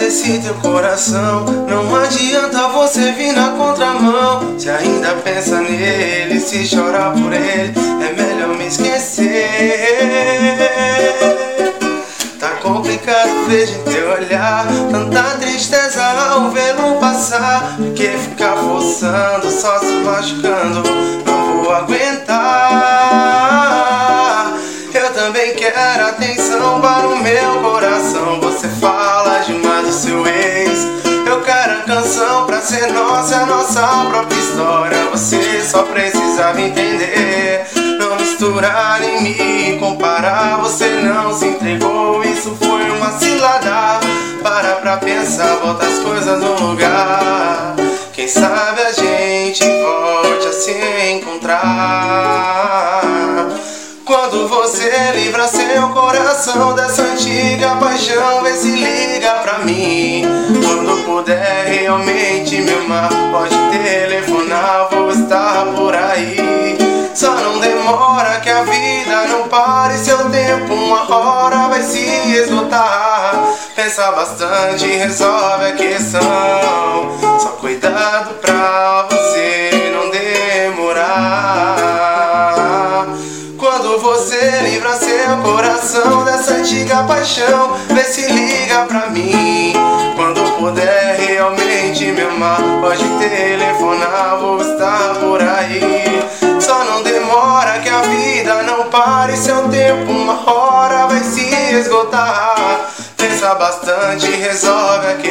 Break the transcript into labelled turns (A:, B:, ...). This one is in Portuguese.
A: esse teu coração. Não adianta você vir na contramão. Se ainda pensa nele, se chorar por ele, é melhor me esquecer. Tá complicado, vejo em teu olhar tanta tristeza ao vê-lo passar. Porque ficar forçando, só se machucando, não vou aguentar. Eu também quero atenção para o meu coração. Você fala demais do seu ex. Eu quero a canção pra ser nossa, a nossa própria história. Você só precisava entender, não misturar nem me comparar. Você não se entregou, isso foi uma cilada. Para pra pensar, bota as coisas no lugar. Quem sabe a gente volte a se encontrar. Quando você livra seu coração dessa antiga paixão, vê se liga pra mim. Quando puder realmente me amar, pode telefonar, vou estar por aí. Só não demora que a vida não pare, seu tempo uma hora vai se esgotar. Pensa bastante e resolve a questão. Só cuidado pra você não demorar. Quando você livra seu coração dessa antiga paixão, vê se liga pra mim. Quando puder realmente me amar, pode telefonar, vou estar por aí. Só não demora que a vida não pare, seu tempo uma hora vai se esgotar. Pensa bastante e resolve a questão.